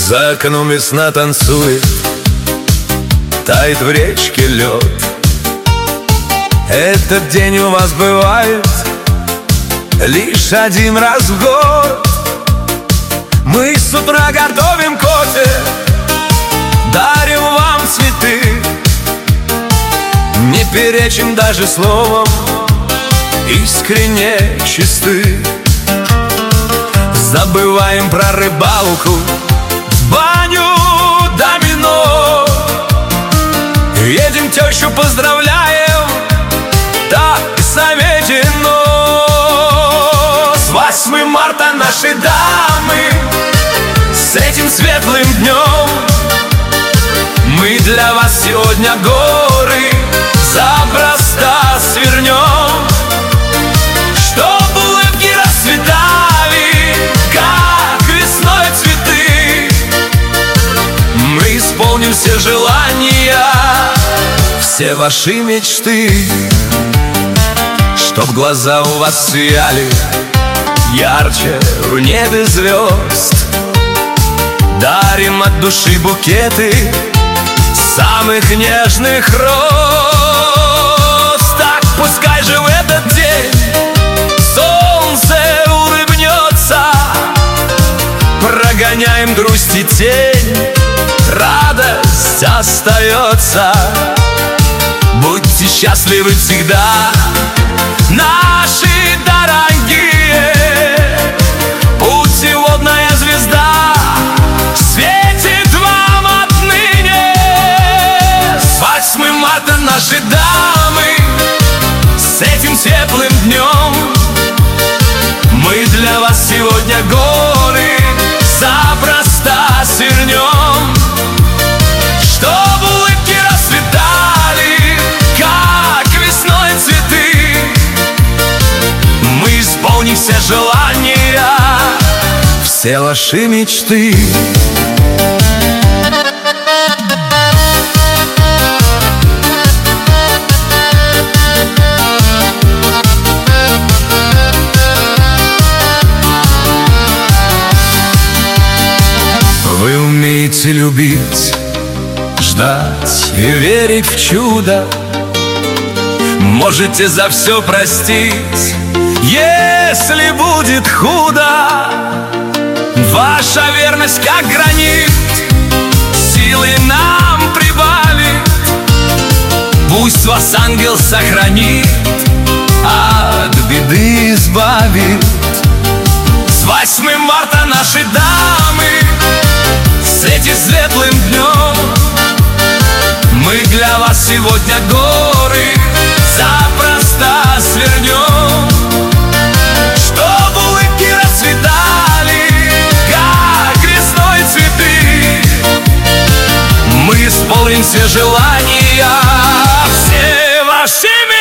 За окном весна танцует, тает в речке лед. Этот день у вас бывает лишь один раз в год. Мы с утра готовим кофе, дарим вам цветы, не перечим даже словом, искренне чисты. Забываем про рыбалку, в баню домино. Едем тещу поздравляем, так заветено. С 8 марта наши дамы, с этим светлым днем. Мы для вас сегодня горы запросто свернем, чтоб улыбки расцветали, как весной цветы. Мы исполним все желания, все ваши мечты, чтоб глаза у вас сияли ярче в небе звезд. Дарим от души букеты самых нежных роз. Так пускай же в этот день солнце улыбнется, прогоняем грусть и тень, радость остается. Будьте счастливы всегда, наши дорогие. Путеводная звезда светит вам отныне. С 8 марта наши дамы, с этим светлым днем. Мы для вас сегодня горы запросто свернем, чтоб улыбки расцветали, как весной цветы. Мы исполним все желания, все ваши мечты. Вы умеете любить, ждать и верить в чудо. Можете за все простить, если будет худо. Ваша верность как гранит, силы нам прибавит. Пусть вас ангел сохранит, от беды избавит. С 8 марта наши дамы, с этим светлым днем. Мы для вас сегодня горы запросто свернем, чтоб улыбки расцветали, как весной цветы. Мы исполним все желания, все ваши мечты.